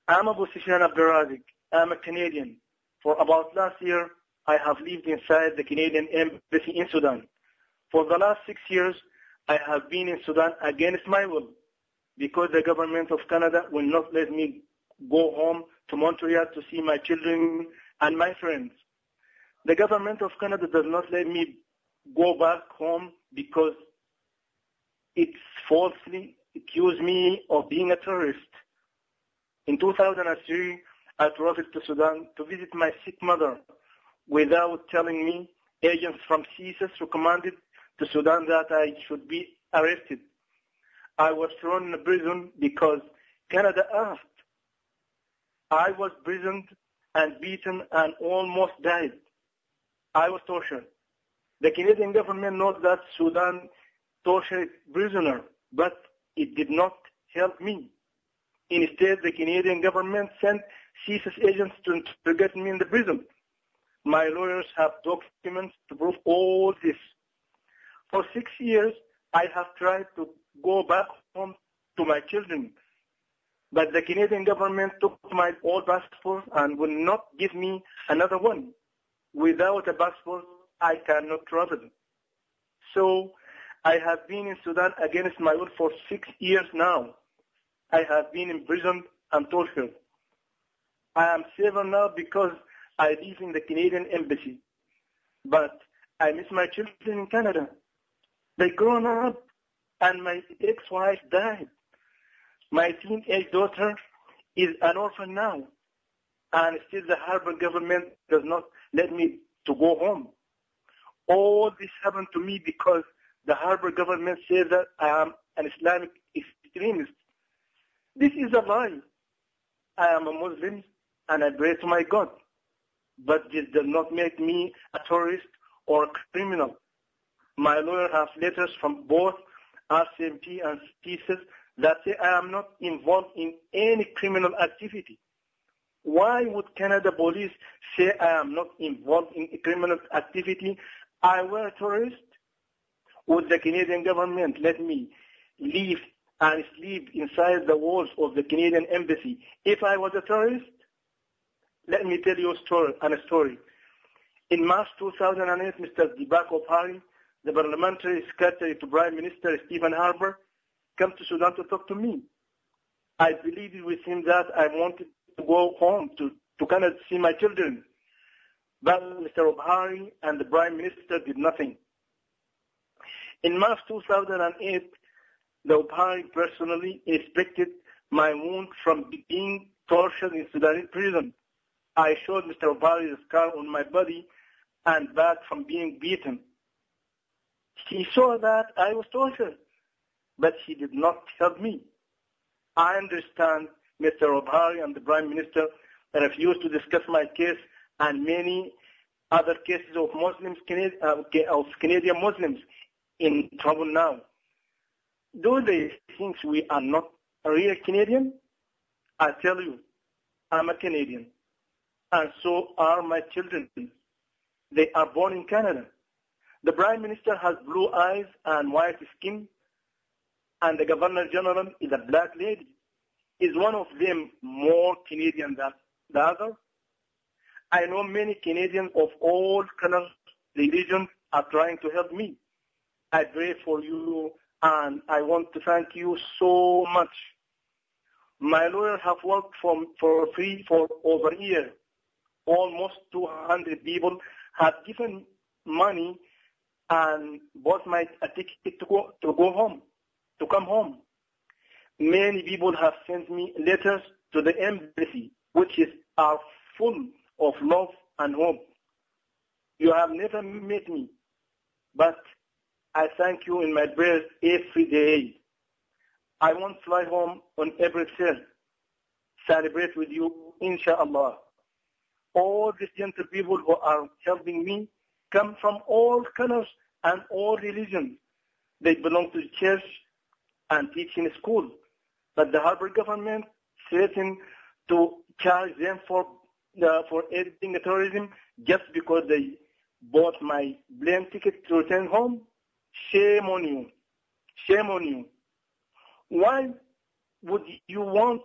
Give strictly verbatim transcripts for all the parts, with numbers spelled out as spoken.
I'm Abu Sufyan Abdurazik. I'm a Canadian. For about last year, I have lived inside the Canadian Embassy in Sudan. For the last six years, I have been in Sudan against my will because the government of Canada will not let me go home to Montreal to see my children and my friends. The government of Canada does not let me go back home because it falsely accused me of being a terrorist. In two thousand three, I traveled to Sudan to visit my sick mother without telling me. Agents from C S I S recommended to Sudan that I should be arrested. I was thrown in a prison because Canada asked. I was imprisoned and beaten and almost died. I was tortured. The Canadian government knows that Sudan tortured prisoners, but it did not help me. Instead, the Canadian government sent C S I S agents to interrogate me in the prison. My lawyers have documents to prove all this. For six years, I have tried to go back home to my children, but the Canadian government took my old passport and will not give me another one. Without a passport, I cannot travel. So I have been in Sudan against my will for six years now. I have been imprisoned and tortured. I am safer now because I live in the Canadian Embassy, but I miss my children in Canada. They grown up and my ex-wife died. My teenage daughter is an orphan now, and still the Harper government does not let me to go home. All this happened to me because the Harper government says that I am an Islamic extremist. This is a lie. I am a Muslim and I pray to my God. But this does not make me a terrorist or a criminal. My lawyer has letters from both R C M P and C S I S that say I am not involved in any criminal activity. Why would Canada police say I am not involved in a criminal activity? I were a terrorist? Would the Canadian government let me live and sleep inside the walls of the Canadian Embassy if I was a terrorist? Let me tell you a story. And a story. In March two thousand eight, Mister Deepak Ophari, the parliamentary secretary to Prime Minister Stephen Harper, came to Sudan to talk to me. I believed with him that I wanted to go home to, to Canada to see my children. But Mister Ophari and the Prime Minister did nothing. In March two thousand eight, the Ophari personally inspected my wound from being tortured in Sudanese prison. I showed Mister Ophari the scar on my body and back from being beaten. He saw that I was tortured, but he did not help me. I understand Mister Ophari and the Prime Minister refused to discuss my case and many other cases of Muslims, of Canadian Muslims in trouble now. Do they think we are not a real Canadian? I tell you, I'm a Canadian, and so are my children. They are born in Canada. The Prime Minister has blue eyes and white skin, and the Governor General is a black lady. Is one of them more Canadian than the other? I know many Canadians of all colors, religions are trying to help me. I pray for you, and I want to thank you so much. My lawyers have worked for, for free for over a year. Almost two hundred people have given money and bought my a ticket to go, to go home, to come home. Many people have sent me letters to the embassy, which is are full of love and hope. You have never met me, but I thank you in my prayers every day. I want to fly home on April third, celebrate with you, inshallah. All these gentle people who are helping me come from all colors and all religions. They belong to the church and teach in school. But the Harper government threatened to charge them for uh, for aiding terrorism just because they bought my plane ticket to return home. Shame on you. Shame on you. Why would you want to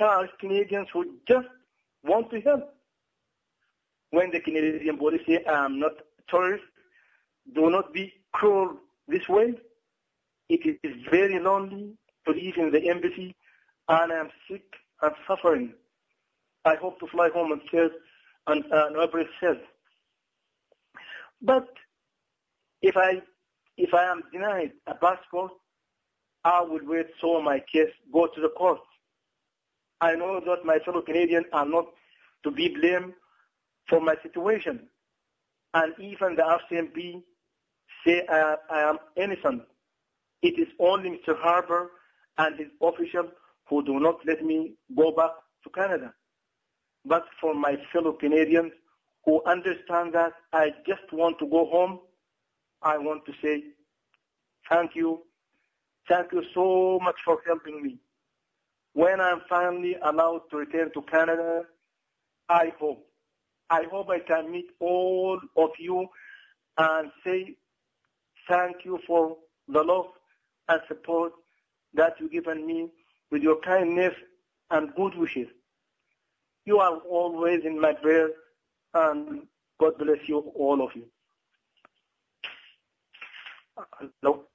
are Canadians who just want to help. When the Canadian police say, I am not terrorist, do not be cruel this way. It is very lonely to live in the embassy, and I am sick and suffering. I hope to fly home and said, and uh, April said. But if I if I am denied a passport, I will wait so my case go to the court. I know that my fellow Canadians are not to be blamed for my situation. And even the R C M P say I, I am innocent. It is only Mister Harper and his officials who do not let me go back to Canada. But for my fellow Canadians who understand that I just want to go home, I want to say thank you. Thank you so much for helping me. When I'm finally allowed to return to Canada, I hope, I hope I can meet all of you and say thank you for the love and support that you've given me with your kindness and good wishes. You are always in my prayers, and God bless you, all of you. Hello?